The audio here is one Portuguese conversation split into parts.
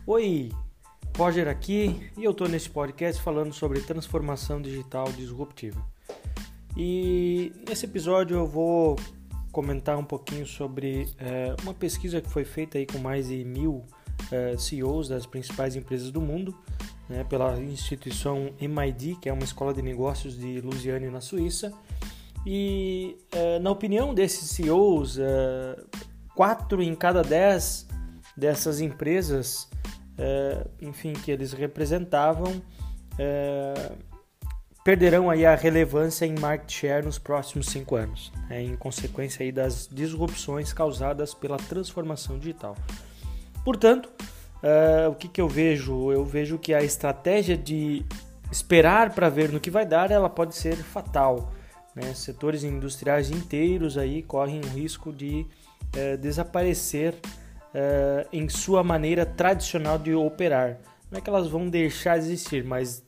Oi, Roger aqui e eu estou nesse podcast falando sobre transformação digital disruptiva. E nesse episódio eu vou comentar um pouquinho sobre uma pesquisa que foi feita aí com mais de 1.000 CEOs das principais empresas do mundo, né, pela instituição MIT, que é uma escola de negócios de Lausanne, na Suíça. E na opinião desses CEOs, 4 em cada 10 dessas empresas, que eles representavam, perderão aí a relevância em market share nos próximos 5 anos, em consequência aí das disrupções causadas pela transformação digital. Portanto, o que eu vejo? Eu vejo que a estratégia de esperar para ver no que vai dar, ela pode ser fatal, né? Setores industriais inteiros aí correm o risco de desaparecer em sua maneira tradicional de operar. Não é que elas vão deixar de existir, mas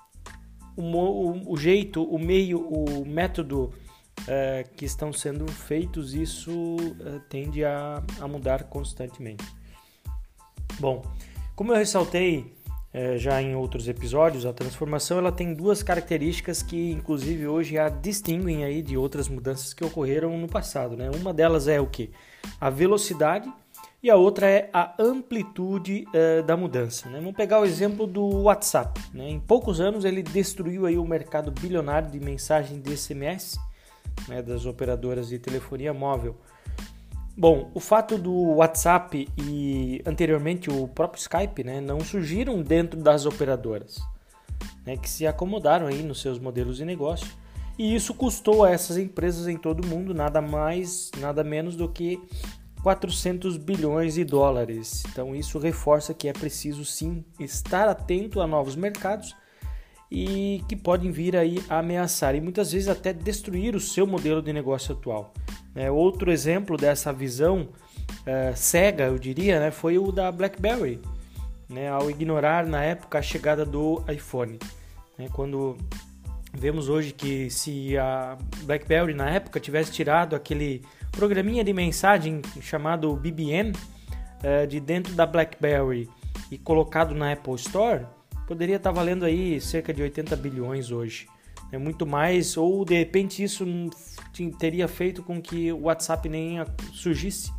o jeito, o meio, o método que estão sendo feitos, isso tende a mudar constantemente. Bom, como eu ressaltei já em outros episódios, a transformação ela tem 2 características que inclusive hoje a distinguem aí de outras mudanças que ocorreram no passado, né? Uma delas é o quê? A velocidade e a outra é a amplitude da mudança, né? Vamos pegar o exemplo do WhatsApp, né? Em poucos anos ele destruiu aí o mercado bilionário de mensagem de SMS, né, das operadoras de telefonia móvel. Bom, o fato do WhatsApp e anteriormente o próprio Skype, né, não surgiram dentro das operadoras, né, que se acomodaram aí nos seus modelos de negócio, e isso custou a essas empresas em todo o mundo nada mais, nada menos do que 400 bilhões de dólares. Então isso reforça que é preciso sim estar atento a novos mercados e que podem vir aí a ameaçar e muitas vezes até destruir o seu modelo de negócio atual. Outro exemplo dessa visão cega, eu diria, né, foi o da BlackBerry, né, ao ignorar na época a chegada do iPhone. Quando vemos hoje que se a BlackBerry na época tivesse tirado aquele programinha de mensagem chamado BBM de dentro da BlackBerry e colocado na Apple Store, poderia estar valendo aí cerca de 80 bilhões hoje. É muito mais, ou de repente isso teria feito com que o WhatsApp nem surgisse,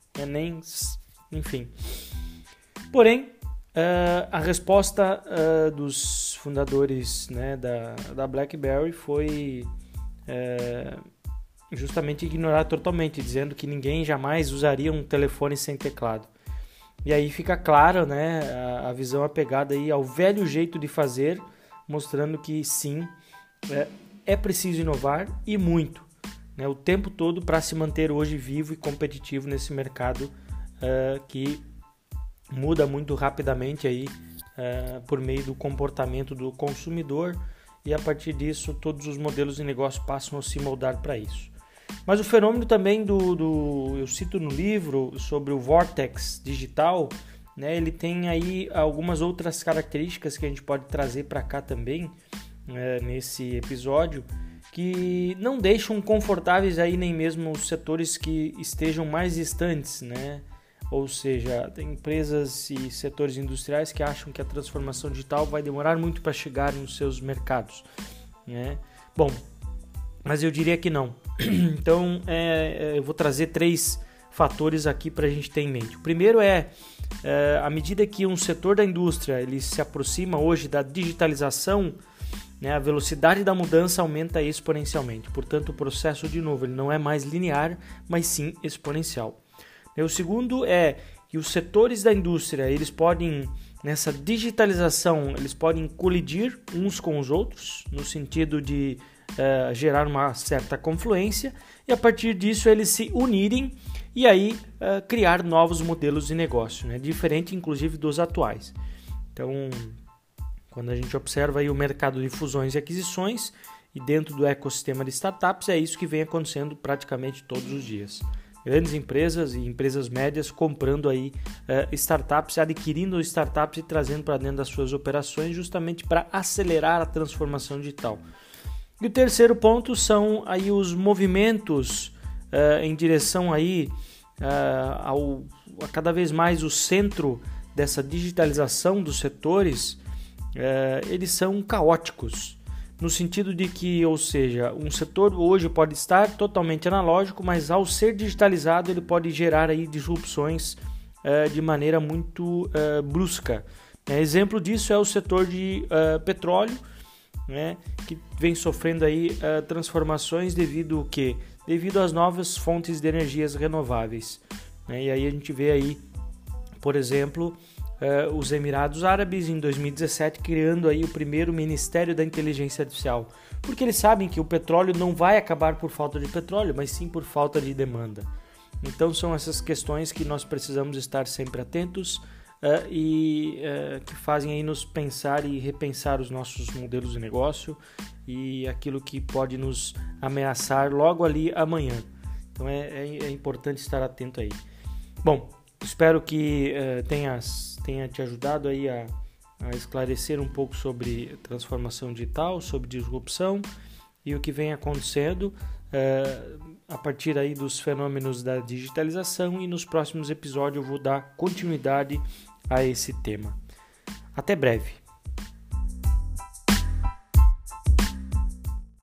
enfim. Porém, a resposta dos fundadores, né, da BlackBerry foi justamente ignorar totalmente, dizendo que ninguém jamais usaria um telefone sem teclado. E aí fica claro, né, a visão apegada aí ao velho jeito de fazer, mostrando que sim, é preciso inovar e muito, né, o tempo todo para se manter hoje vivo e competitivo nesse mercado que muda muito rapidamente aí, por meio do comportamento do consumidor, e a partir disso todos os modelos de negócio passam a se moldar para isso. Mas o fenômeno também eu cito no livro sobre o Vortex digital, né, ele tem aí algumas outras características que a gente pode trazer para cá também, nesse episódio, que não deixam confortáveis aí nem mesmo os setores que estejam mais distantes, né? Ou seja, tem empresas e setores industriais que acham que a transformação digital vai demorar muito para chegar nos seus mercados, né? Bom, mas eu diria que não. Então, eu vou trazer 3 fatores aqui para a gente ter em mente. O primeiro à medida que um setor da indústria ele se aproxima hoje da digitalização, né, a velocidade da mudança aumenta exponencialmente. Portanto, o processo, de novo, ele não é mais linear, mas sim exponencial. O segundo é que os setores da indústria, eles podem, nessa digitalização, eles podem colidir uns com os outros, no sentido de gerar uma certa confluência, e a partir disso eles se unirem e aí criar novos modelos de negócio, né, diferente inclusive dos atuais. Então, quando a gente observa aí o mercado de fusões e aquisições e dentro do ecossistema de startups, é isso que vem acontecendo praticamente todos os dias. Grandes empresas e empresas médias comprando aí startups, adquirindo startups e trazendo para dentro das suas operações justamente para acelerar a transformação digital. E o terceiro ponto são aí os movimentos em direção aí a cada vez mais o centro dessa digitalização dos setores, eles são caóticos, no sentido de que, ou seja, um setor hoje pode estar totalmente analógico, mas ao ser digitalizado ele pode gerar aí disrupções de maneira muito brusca. Exemplo disso é o setor de petróleo, né, que vem sofrendo aí transformações devido às novas fontes de energias renováveis. E aí a gente vê aí, por exemplo, os Emirados Árabes em 2017 criando aí o primeiro Ministério da Inteligência Artificial, porque eles sabem que o petróleo não vai acabar por falta de petróleo, mas sim por falta de demanda. Então são essas questões que nós precisamos estar sempre atentos que fazem aí nos pensar e repensar os nossos modelos de negócio e aquilo que pode nos ameaçar logo ali amanhã. Então é importante estar atento aí. Bom, espero que tenha te ajudado aí a esclarecer um pouco sobre transformação digital, sobre disrupção e o que vem acontecendo a partir aí dos fenômenos da digitalização, e nos próximos episódios eu vou dar continuidade a esse tema. Até breve!